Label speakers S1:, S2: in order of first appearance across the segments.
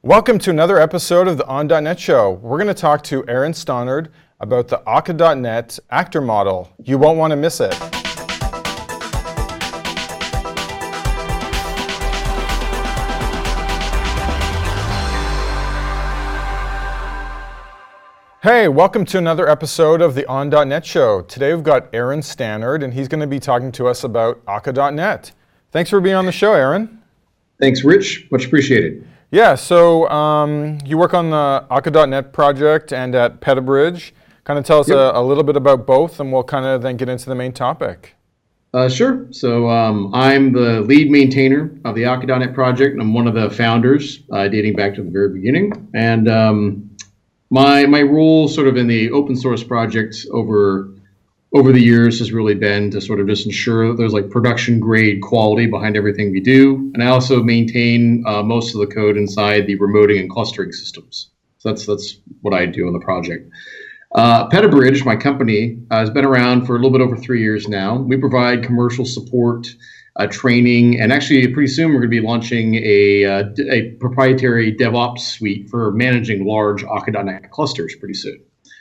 S1: Welcome to another episode of the On.NET Show. We're going to talk to Aaron Stannard about the Akka.NET actor model. You won't want to miss it. Hey, welcome to another episode of the On.NET Show. Today we've got Aaron Stannard, and he's going to be talking to us about Akka.NET. Thanks for being on the show, Aaron.
S2: Thanks, Rich. Much appreciated.
S1: Yeah, so you work on the Akka.NET project and at Petabridge. Kind of tell us a little bit about both, and we'll kind of then get into the main topic.
S2: Sure. So I'm the lead maintainer of the Akka.NET project, and I'm one of the founders, dating back to the very beginning. And my role sort of in the open source projects over the years has really been to sort of just ensure that there's like production grade quality behind everything we do. And I also maintain most of the code inside the remoting and clustering systems. So that's what I do on the project. Petabridge, my company, has been around for a little bit over 3 years now. We provide commercial support, training, and actually pretty soon we're going to be launching a proprietary DevOps suite for managing large Akka.NET clusters pretty soon.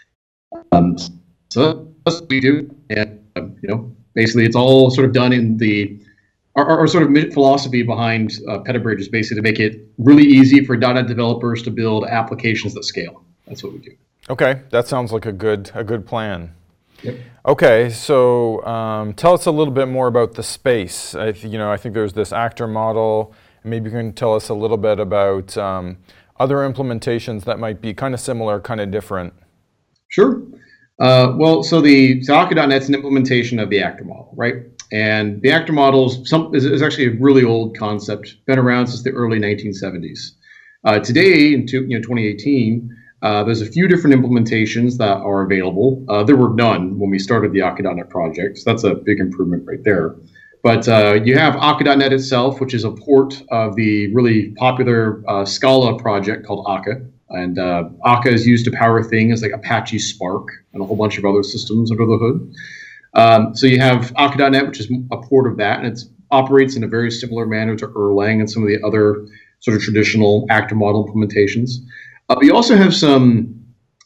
S2: So that's what we do, and basically it's all sort of done in our sort of philosophy behind Petabridge is basically to make it really easy for .NET developers to build applications that scale. That's what we do.
S1: Okay, that sounds like a good plan.
S2: Yep.
S1: Okay, so tell us a little bit more about the space. I think there's this actor model, and maybe you can tell us a little bit about other implementations that might be kind of similar, kind of different.
S2: Sure. So Akka.NET's an implementation of the actor model, right? And the actor model is actually a really old concept, been around since the early 1970s. Today, in 2018, there's a few different implementations that are available. There were none when we started the Akka.NET project, so that's a big improvement right there. But you have Akka.NET itself, which is a port of the really popular Scala project called Akka. And Akka is used to power things like Apache Spark and a whole bunch of other systems under the hood. So you have Akka.NET, which is a port of that, and it operates in a very similar manner to Erlang and some of the other sort of traditional actor model implementations. But you also have some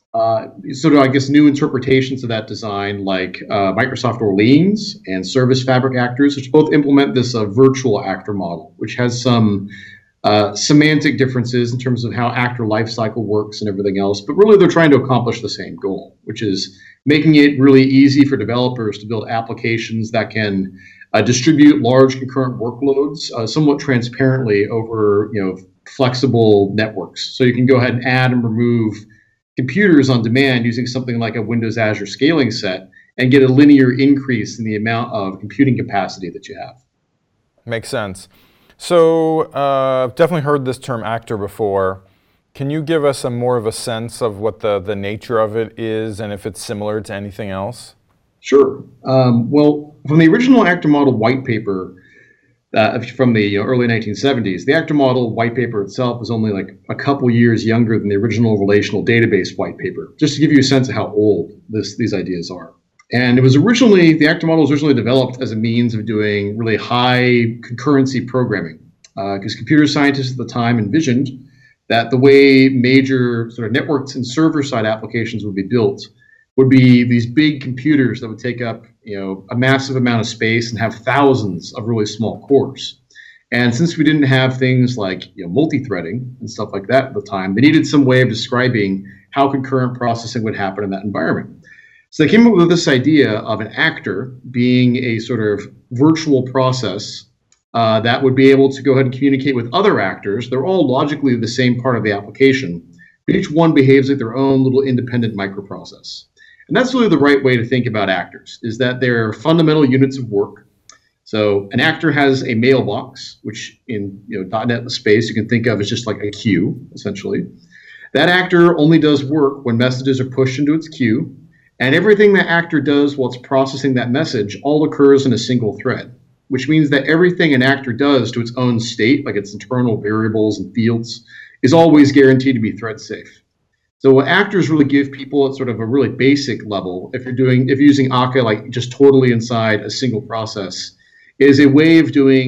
S2: new interpretations of that design, like Microsoft Orleans and Service Fabric actors, which both implement this virtual actor model, which has some semantic differences in terms of how actor lifecycle works and everything else, but really they're trying to accomplish the same goal, which is making it really easy for developers to build applications that can distribute large concurrent workloads somewhat transparently over flexible networks. So you can go ahead and add and remove computers on demand using something like a Windows Azure scaling set and get a linear increase in the amount of computing capacity that you have.
S1: Makes sense. So I've definitely heard this term actor before. Can you give us more of a sense of what the nature of it is and if it's similar to anything else?
S2: Sure. Well, from the original actor model white paper from the early 1970s, the actor model white paper itself was only like a couple years younger than the original relational database white paper, just to give you a sense of how old these ideas are. And the actor model was originally developed as a means of doing really high concurrency programming, because computer scientists at the time envisioned that the way major sort of networks and server-side applications would be built would be these big computers that would take up a massive amount of space and have thousands of really small cores. And since we didn't have things like multi-threading and stuff like that at the time, they needed some way of describing how concurrent processing would happen in that environment. So they came up with this idea of an actor being a sort of virtual process that would be able to go ahead and communicate with other actors. They're all logically the same part of the application, but each one behaves like their own little independent microprocess. And that's really the right way to think about actors, is that they're fundamental units of work. So an actor has a mailbox, which in .NET space you can think of as just like a queue, essentially. That actor only does work when messages are pushed into its queue. And everything that actor does while it's processing that message all occurs in a single thread, which means that everything an actor does to its own state, like its internal variables and fields, is always guaranteed to be thread safe. So what actors really give people at sort of a really basic level, if you're using Akka like just totally inside a single process, is a way of doing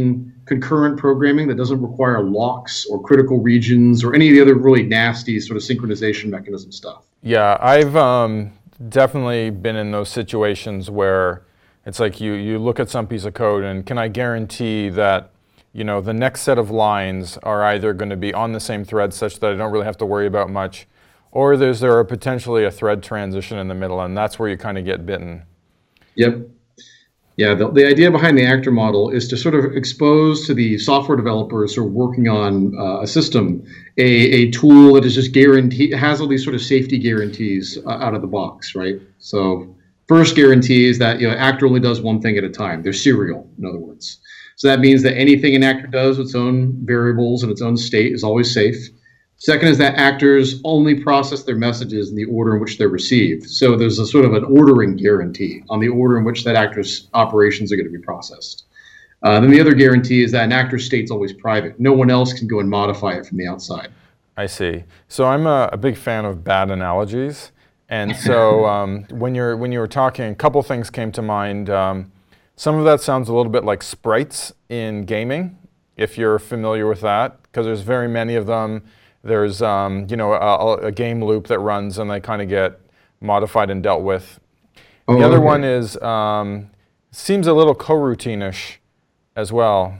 S2: concurrent programming that doesn't require locks or critical regions or any of the other really nasty sort of synchronization mechanism stuff.
S1: Yeah, I've definitely been in those situations where it's like you look at some piece of code and can I guarantee that, you know, the next set of lines are either going to be on the same thread such that I don't really have to worry about much, or there are potentially a thread transition in the middle, and that's where you kind of get bitten.
S2: Yep. Yeah, the idea behind the actor model is to sort of expose to the software developers who are working on a system a tool that is just guaranteed, has all these sort of safety guarantees out of the box, right? So first guarantee is that, you know, actor only does one thing at a time. They're serial, in other words. So that means that anything an actor does with its own variables and its own state is always safe. Second is that actors only process their messages in the order in which they're received. So there's a sort of an ordering guarantee on the order in which that actor's operations are going to be processed. Then the other guarantee is that an actor's state's always private. No one else can go and modify it from the outside.
S1: I see. So I'm a big fan of bad analogies. And so when you were talking, a couple things came to mind. Some of that sounds a little bit like sprites in gaming, if you're familiar with that, because there's very many of them. There's you know, a game loop that runs and they kind of get modified and dealt with. The other one is seems a little coroutine-ish as well.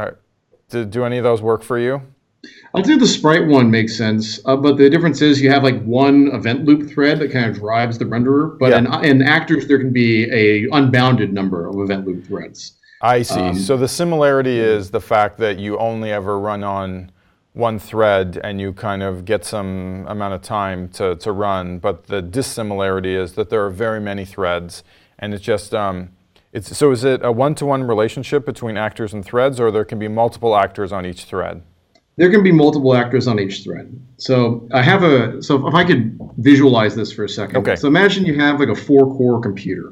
S1: Do any of those work for you?
S2: I'd say the sprite one makes sense, but the difference is you have like one event loop thread that kind of drives the renderer, but in actors there can be a unbounded number of event loop threads.
S1: I see. So the similarity is the fact that you only ever run on one thread and you kind of get some amount of time to run, but the dissimilarity is that there are very many threads, and it's just so is it a one-to-one relationship between actors and threads, or there can be multiple actors on each thread?
S2: There can be multiple actors on each thread. So if I could visualize this for a second.
S1: Okay.
S2: So imagine you have like a 4-core computer,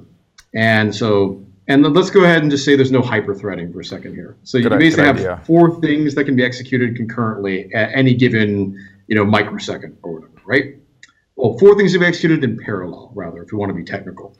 S2: and let's go ahead and just say there's no hyper-threading for a second here. So you basically have 4 things that can be executed concurrently at any given, you know, microsecond or whatever, right? Well, 4 things to be executed in parallel, rather, if you want to be technical.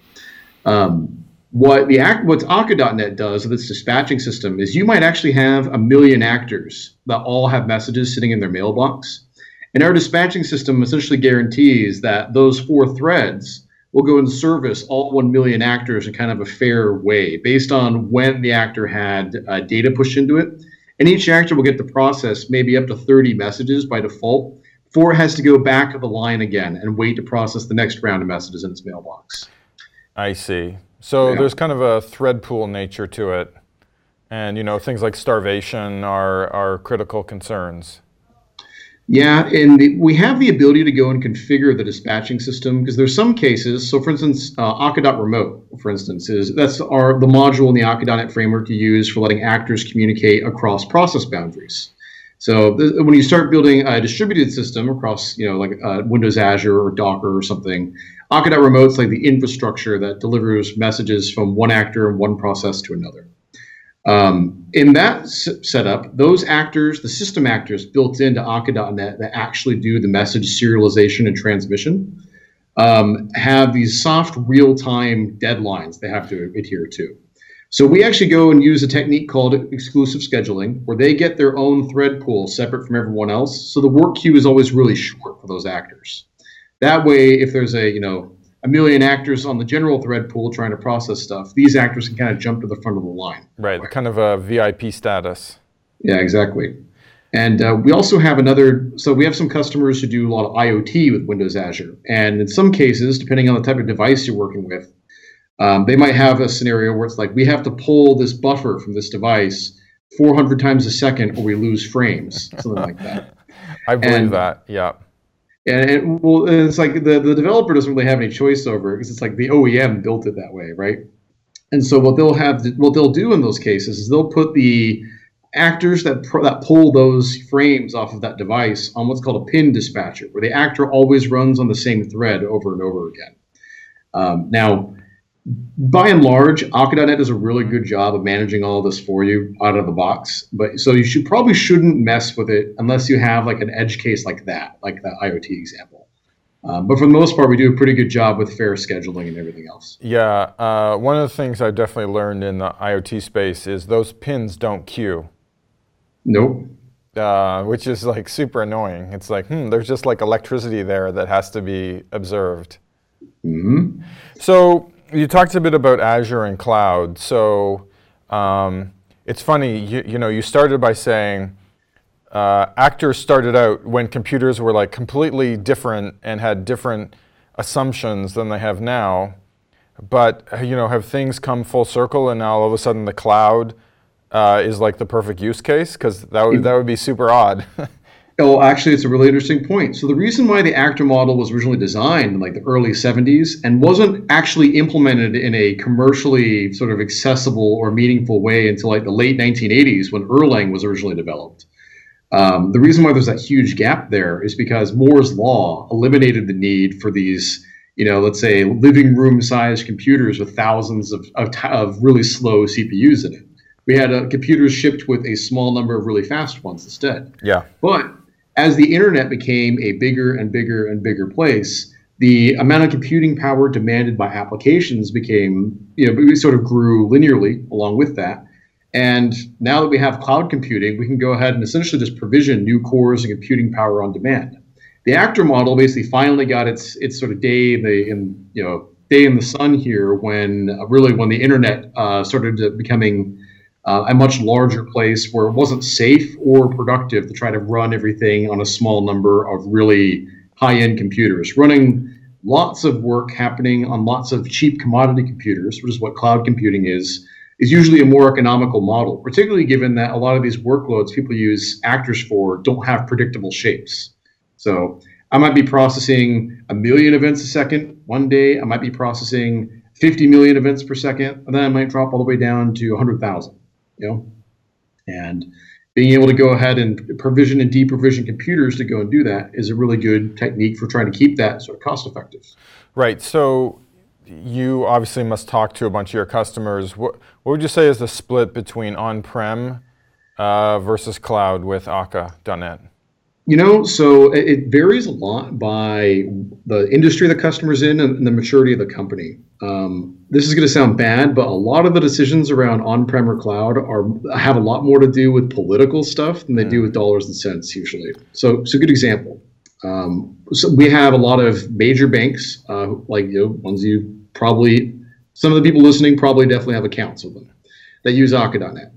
S2: What Akka.NET does with its dispatching system is you might actually have 1 million actors that all have messages sitting in their mailbox. And our dispatching system essentially guarantees that those 4 threads will go and service all 1 million actors in kind of a fair way based on when the actor had data pushed into it. And each actor will get to process maybe up to 30 messages by default before it has to go back of the line again and wait to process the next round of messages in its mailbox.
S1: I see. So there's kind of a thread pool nature to it. And, you know, things like starvation are critical concerns.
S2: Yeah, and we have the ability to go and configure the dispatching system because there's some cases. So, for instance, Akka.remote, for instance, that's the module in the Akka.NET framework you use for letting actors communicate across process boundaries. So, when you start building a distributed system across, you know, like Windows Azure or Docker or something, Akka.remote's like the infrastructure that delivers messages from one actor and one process to another. In that setup, those actors, the system actors built into Akka.NET that actually do the message serialization and transmission, have these soft real-time deadlines they have to adhere to. So we actually go and use a technique called exclusive scheduling, where they get their own thread pool separate from everyone else. So the work queue is always really short for those actors. That way, if there's a 1 million actors on the general thread pool trying to process stuff, these actors can kind of jump to the front of the line.
S1: Right, kind of a VIP status.
S2: Yeah, exactly. And we also have we have some customers who do a lot of IoT with Windows Azure. And in some cases, depending on the type of device you're working with, they might have a scenario where it's like, we have to pull this buffer from this device 400 times a second or we lose frames, something like that.
S1: I believe that, yeah.
S2: And it's like the developer doesn't really have any choice over it because it's like the OEM built it that way, right? And so what they'll do in those cases is they'll put the actors that pull those frames off of that device on what's called a pin dispatcher, where the actor always runs on the same thread over and over again. Now, by and large, Akka.NET does a really good job of managing all of this for you out of the box. But so you probably shouldn't mess with it unless you have like an edge case like that IoT example. But for the most part, we do a pretty good job with fair scheduling and everything else.
S1: Yeah, one of the things I've definitely learned in the IoT space is those pins don't queue.
S2: Nope.
S1: which is like super annoying. It's like, there's just like electricity there that has to be observed.
S2: Hmm.
S1: So you talked a bit about Azure and cloud. So it's funny, you started by saying actors started out when computers were like completely different and had different assumptions than they have now. But have things come full circle and now all of a sudden the cloud is like the perfect use case? Because that would be super odd.
S2: Oh, actually, it's a really interesting point. So the reason why the actor model was originally designed in like the early 70s and wasn't actually implemented in a commercially sort of accessible or meaningful way until like the late 1980s when Erlang was originally developed. The reason why there's that huge gap there is because Moore's law eliminated the need for these, let's say living room sized computers with thousands of really slow CPUs in it. We had computers shipped with a small number of really fast ones instead.
S1: Yeah.
S2: But as the internet became a bigger and bigger and bigger place, the amount of computing power demanded by applications became, we sort of grew linearly along with that. And now that we have cloud computing, we can go ahead and essentially just provision new cores and computing power on demand. The actor model basically finally got its sort of day in the sun here when the internet started becoming a much larger place where it wasn't safe or productive to try to run everything on a small number of really high-end computers. Running lots of work happening on lots of cheap commodity computers, which is what cloud computing is usually a more economical model, particularly given that a lot of these workloads people use actors for don't have predictable shapes. So I might be processing 1 million events a second one day. I might be processing 50 million events per second, and then I might drop all the way down to 100,000. And being able to go ahead and provision and deprovision computers to go and do that is a really good technique for trying to keep that sort of cost effective.
S1: Right. So you obviously must talk to a bunch of your customers. What would you say is the split between on-prem versus cloud with Akka.net?
S2: So it varies a lot by the industry the customer's in and the maturity of the company. This is going to sound bad, but a lot of the decisions around on-prem or cloud have a lot more to do with political stuff than they do with dollars and cents usually. So good example. So we have a lot of major banks, ones some of the people listening probably definitely have accounts with them that use Akka.net.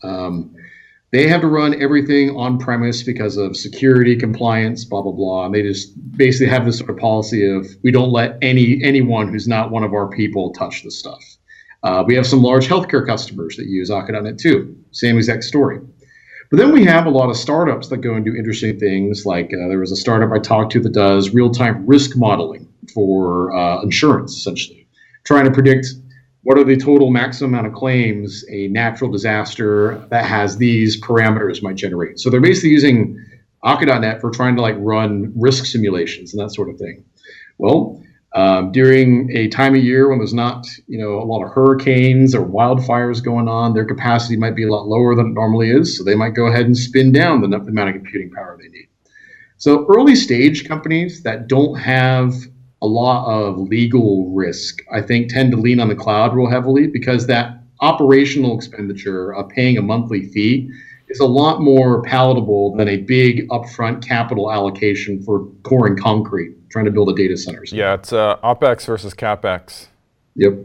S2: They have to run everything on premise because of security, compliance, blah, blah, blah. And they just basically have this sort of policy of we don't let anyone who's not one of our people touch this stuff. We have some large healthcare customers that use Akka.net too. Same exact story. But then we have a lot of startups that go and do interesting things. Like there was a startup I talked to that does real-time risk modeling for insurance, essentially, trying to predict what are the total maximum amount of claims a natural disaster that has these parameters might generate. So they're basically using Akka.net for trying to run risk simulations and that sort of thing. Well, during a time of year when there's not a lot of hurricanes or wildfires going on, their capacity might be a lot lower than it normally is. So they might go ahead and spin down the amount of computing power they need. So early stage companies that don't have a lot of legal risk, I think, tend to lean on the cloud real heavily because that operational expenditure of paying a monthly fee is a lot more palatable than a big upfront capital allocation for pouring concrete, trying to build a data center.
S1: Yeah, it's OpEx versus CapEx.
S2: Yep.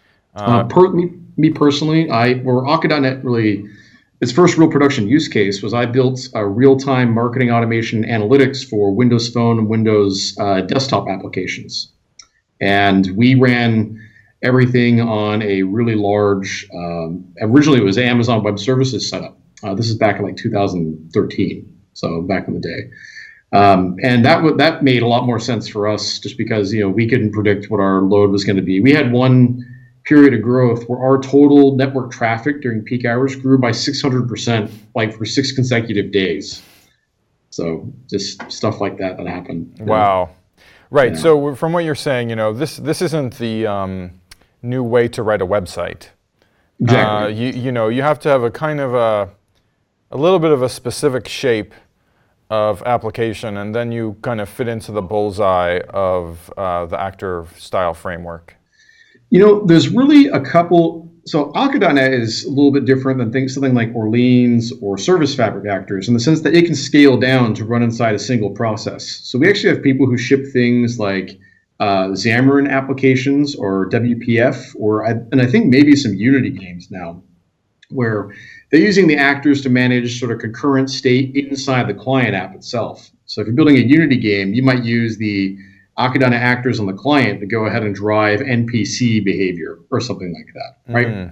S2: Me personally, where Akka.net really, its first real production use case was I built a real-time marketing automation analytics for Windows Phone and Windows desktop applications. And we ran everything on a really large, originally it was Amazon Web Services setup. This is back in 2013, so back in the day. And that made a lot more sense for us just because, we couldn't predict what our load was going to be. We had one period of growth where our total network traffic during peak hours grew by 600%, for 6 consecutive days. So just stuff like that happened.
S1: Wow. Right. Yeah. So from what you're saying, this isn't the new way to write a website.
S2: Exactly.
S1: You have to have a kind of a little bit of a specific shape of application, and then you kind of fit into the bullseye of the actor style framework.
S2: There's really a couple So Akka.NET is a little bit different than something like Orleans or Service Fabric actors in the sense that it can scale down to run inside a single process. So we actually have people who ship things like Xamarin applications or WPF, and I think maybe some Unity games now, where they're using the actors to manage sort of concurrent state inside the client app itself. So if you're building a Unity game, you might use the Akka.NET actors on the client to go ahead and drive NPC behavior or something like that, right?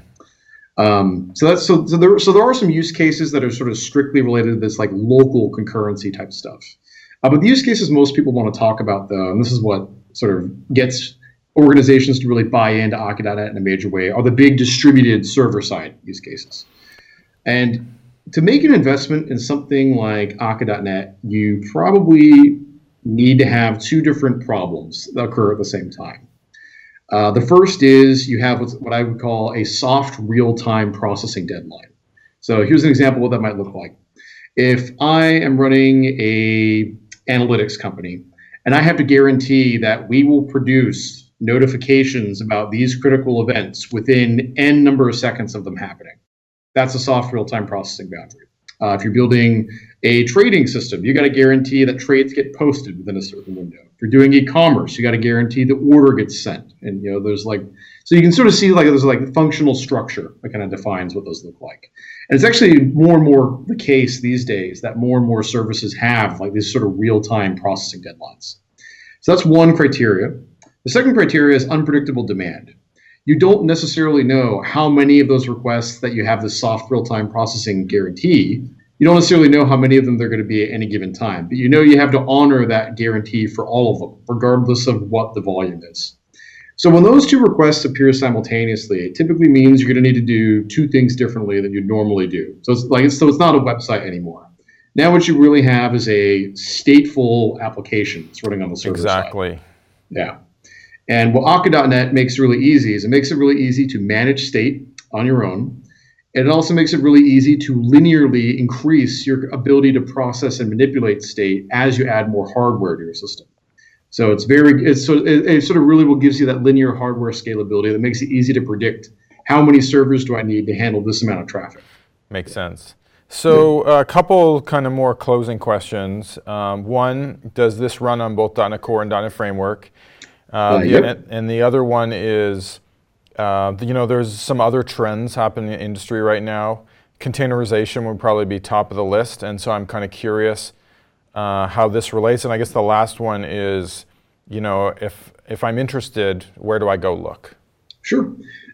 S2: So there are some use cases that are sort of strictly related to this like local concurrency type stuff. But the use cases most people want to talk about, though, and this is what sort of gets organizations to really buy into Akka.NET in a major way, are the big distributed server-side use cases. And to make an investment in something like Akka.NET, you probably need to have two different problems that occur at the same time. The first is you have what I would call a soft real-time processing deadline. So here's an example of what that might look like. If I am running a analytics company and I have to guarantee that we will produce notifications about these critical events within N number of seconds of them happening, that's a soft real-time processing boundary. If you're building a trading system, you got to guarantee that trades get posted within a certain window. If you're doing e-commerce, you got to guarantee the order gets sent. And there's so you can sort of see there's like functional structure that kind of defines what those look like. And it's actually more and more the case these days that more and more services have like these sort of real-time processing deadlines. So that's one criteria. The second criteria is unpredictable demand. You don't necessarily know how many of those requests that you have this soft real-time processing guarantee. You don't necessarily know how many of them they're going to be at any given time, but you have to honor that guarantee for all of them, regardless of what the volume is. So when those two requests appear simultaneously, it typically means you're going to need to do two things differently than you normally do. So it's not a website anymore. Now what you really have is a stateful application that's running on the server side.
S1: Exactly.
S2: Yeah. And what Akka.NET makes really easy is it makes it really easy to manage state on your own. And it also makes it really easy to linearly increase your ability to process and manipulate state as you add more hardware to your system. So it sort of really gives you that linear hardware scalability that makes it easy to predict how many servers do I need to handle this amount of traffic.
S1: Makes sense. So a couple kind of more closing questions. One, does this run on both .NET Core and .NET Framework?
S2: Yep.
S1: And the other one is, there's some other trends happening in the industry right now. Containerization would probably be top of the list, and so I'm kind of curious how this relates. And I guess the last one is, if I'm interested, where do I go look?
S2: Sure.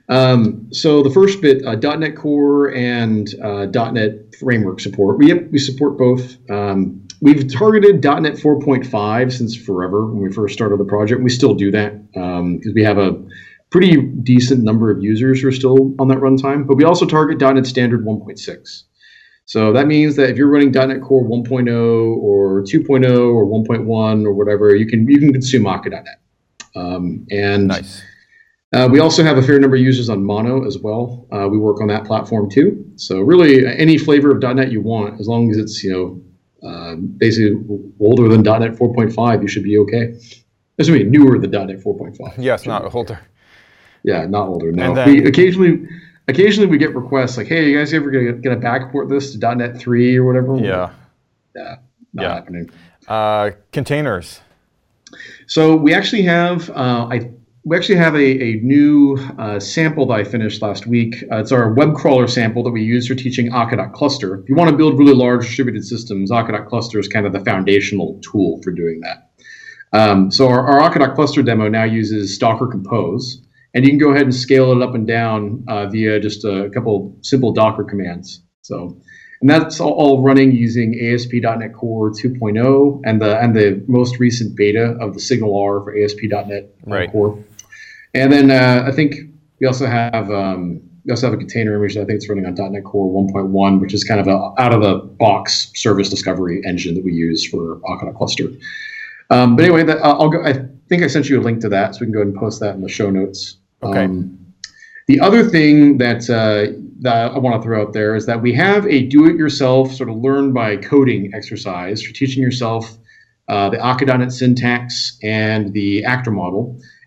S2: So the first bit, .NET Core and .NET Framework support. We support both. We've targeted .NET 4.5 since forever when we first started the project. We still do that because we have a pretty decent number of users who are still on that runtime. But we also target .NET Standard 1.6. So that means that if you're running .NET Core 1.0 or 2.0 or 1.1 or whatever, you can consume Akka.NET.
S1: Nice.
S2: We also have a fair number of users on Mono as well. We work on that platform too. So really, any flavor of .NET you want, as long as it's basically older than .NET 4.5, you should be okay. Newer than .NET 4.5.
S1: Yes, not older.
S2: Yeah, not older. No.
S1: And then,
S2: we occasionally we get requests like, "Hey, you guys ever gonna backport this to .NET 3 or whatever?"
S1: Yeah.
S2: Yeah. Not happening.
S1: Containers.
S2: So we actually have a new sample that I finished last week. It's our web crawler sample that we use for teaching Akka.Cluster. If you want to build really large distributed systems, Akka.Cluster is kind of the foundational tool for doing that. So our Akka.Cluster demo now uses Docker Compose, and you can go ahead and scale it up and down via just a couple simple Docker commands. And that's all running using ASP.NET Core 2.0 and the most recent beta of the SignalR for ASP.NET Core. And then I think we also have a container image that I think it's running on .NET Core 1.1, which is kind of a out of the box service discovery engine that we use for Akka.Cluster. But anyway, I think I sent you a link to that, so we can go ahead and post that in the show notes.
S1: Okay.
S2: The other thing that I want to throw out there is that we have a do-it-yourself sort of learn by coding exercise for teaching yourself the Akka.NET syntax and the actor model.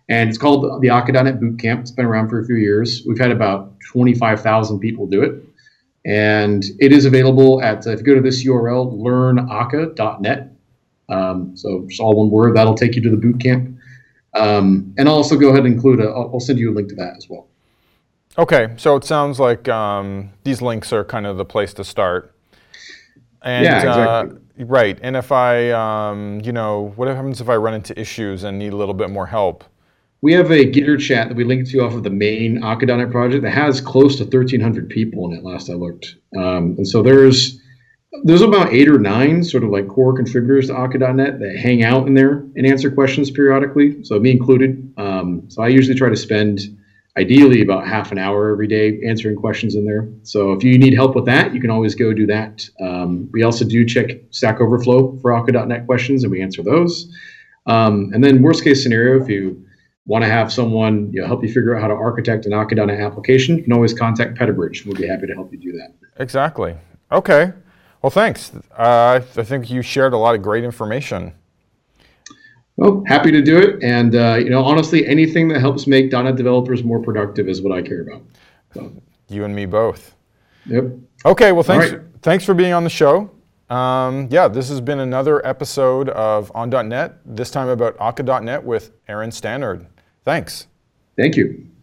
S2: And it's called the Akka.NET Bootcamp. It's been around for a few years. We've had about 25,000 people do it. And it is available at, if you go to this URL, learnakka.net. So it's all one word. That'll take you to the bootcamp. And I'll also go ahead and include, I'll send you a link to that as well.
S1: Okay, so it sounds like these links are kind of the place to start. And,
S2: yeah, exactly.
S1: Right, and if I, what happens if I run into issues and need a little bit more help?
S2: We have a Gitter chat that we linked to off of the main Akka.NET project that has close to 1,300 people in it last I looked. And so there's about 8 or 9 sort of like core contributors to Akka.NET that hang out in there and answer questions periodically, so me included. So I usually try to spend ideally about half an hour every day answering questions in there. So if you need help with that, you can always go do that. We also do check Stack Overflow for Akka.NET questions, and we answer those. And then worst case scenario, if you want to have someone help you figure out how to architect an Akka.NET application, you can always contact Petabridge. We'll be happy to help you do that.
S1: Exactly. Okay. Well, thanks. I think you shared a lot of great information.
S2: Well, happy to do it. And, honestly, anything that helps make .NET developers more productive is what I care about. So.
S1: You and me both.
S2: Yep.
S1: Okay. Well, thanks for being on the show. This has been another episode of On.NET, this time about Akka.NET with Aaron Stannard. Thanks.
S2: Thank you.